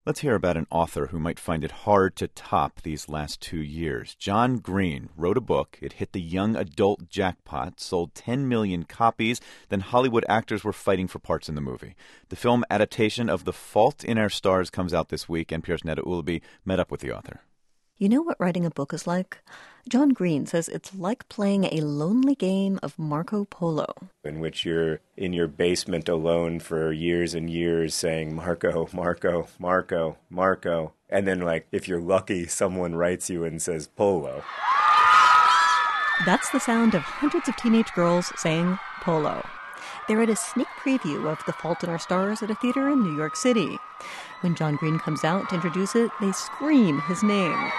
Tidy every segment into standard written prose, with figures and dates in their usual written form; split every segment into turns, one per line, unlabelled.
Let's hear about an author who might find it hard to top these last 2 years. John Green wrote a book. It hit the young adult jackpot, sold 10 million copies. Then Hollywood actors were fighting for parts in the movie. The film adaptation of The Fault in Our Stars comes out this week. NPR's Neda Ulaby met up with the author.
You know what writing a book is like? John Green says it's like playing a lonely game of Marco Polo.
In which you're in your basement alone for years and years saying, Marco, Marco, Marco, Marco. And then, if you're lucky, someone writes you and says, Polo.
That's the sound of hundreds of teenage girls saying polo. They're at a sneak preview of The Fault in Our Stars at a theater in New York City. When John Green comes out to introduce it, they scream his name.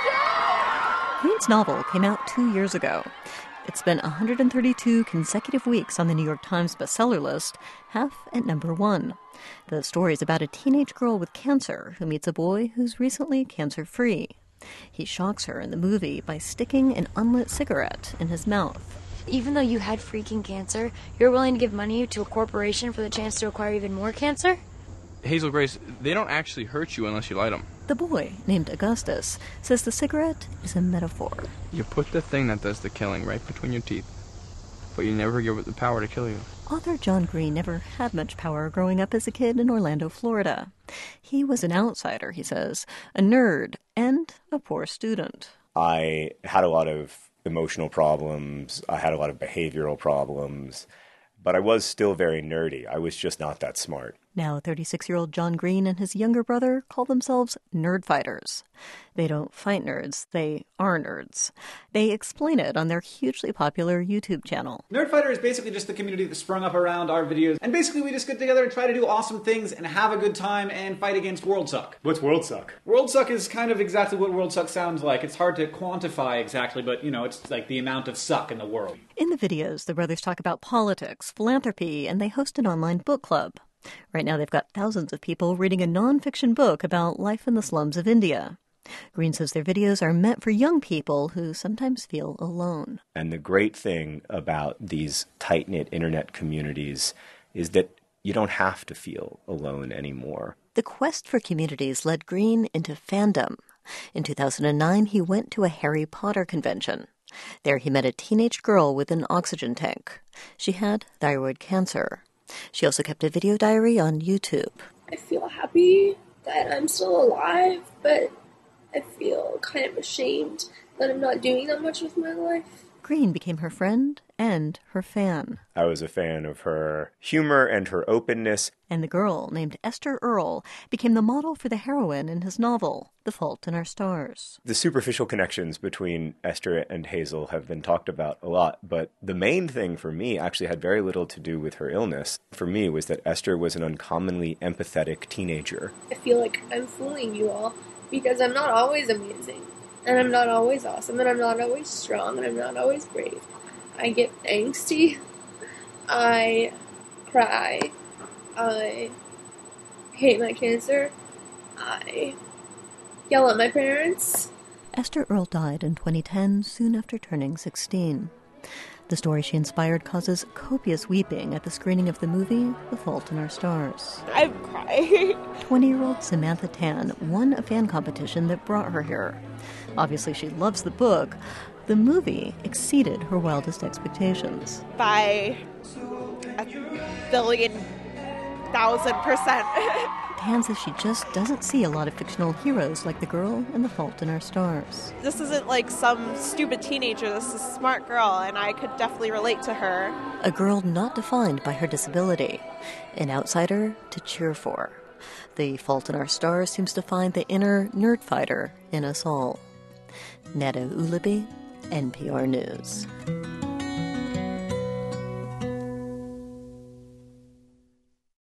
Green's novel came out 2 years ago. It spent 132 consecutive weeks on the New York Times bestseller list, half at number 1. The story is about a teenage girl with cancer who meets a boy who's recently cancer-free. He shocks her in the movie by sticking an unlit cigarette in his mouth.
Even though you had freaking cancer, you're willing to give money to a corporation for the chance to acquire even more cancer?
Hazel Grace, they don't actually hurt you unless you light them.
The boy, named Augustus, says the cigarette is a metaphor.
You put the thing that does the killing right between your teeth, but you never give it the power to kill you.
Author John Green never had much power growing up as a kid in Orlando, Florida. He was an outsider, he says, a nerd, and a poor student.
I had a lot of emotional problems. I had a lot of behavioral problems. But I was still very nerdy. I was just not that smart.
Now 36-year-old John Green and his younger brother call themselves nerd fighters. They don't fight nerds, they are nerds. They explain it on their hugely popular YouTube channel.
Nerdfighter is basically just the community that sprung up around our videos. And basically we just get together and try to do awesome things and have a good time and fight against World Suck.
What's World Suck?
World Suck is kind of exactly what World Suck sounds like. It's hard to quantify exactly, but it's like the amount of suck in the world.
In the videos, the brothers talk about politics, philanthropy, and they host an online book club. Right now they've got thousands of people reading a nonfiction book about life in the slums of India. Green says their videos are meant for young people who sometimes feel alone.
And the great thing about these tight-knit internet communities is that you don't have to feel alone anymore.
The quest for communities led Green into fandom. In 2009, he went to a Harry Potter convention. There he met a teenage girl with an oxygen tank. She had thyroid cancer. She also kept a video diary on YouTube.
I feel happy that I'm still alive, but I feel kind of ashamed that I'm not doing that much with my life.
Green became her friend and her fan.
I was a fan of her humor and her openness.
And the girl, named Esther Earl, became the model for the heroine in his novel, The Fault in Our Stars.
The superficial connections between Esther and Hazel have been talked about a lot, but the main thing for me actually had very little to do with her illness. For me, was that Esther was an uncommonly empathetic teenager.
I feel like I'm fooling you all because I'm not always amazing. And I'm not always awesome, and I'm not always strong, and I'm not always brave. I get angsty. I cry. I hate my cancer. I yell at my parents.
Esther Earl died in 2010, soon after turning 16. The story she inspired causes copious weeping at the screening of the movie The Fault in Our Stars.
I'm crying.
20-year-old Samantha Tan won a fan competition that brought her here. Obviously, she loves the book. The movie exceeded her wildest expectations.
By 1,000,000,000%.
Tan says she just doesn't see a lot of fictional heroes like the girl in The Fault in Our Stars.
This isn't like some stupid teenager. This is a smart girl, and I could definitely relate to her.
A girl not defined by her disability. An outsider to cheer for. The Fault in Our Stars seems to find the inner nerd fighter in us all. Neda Ulaby, NPR News.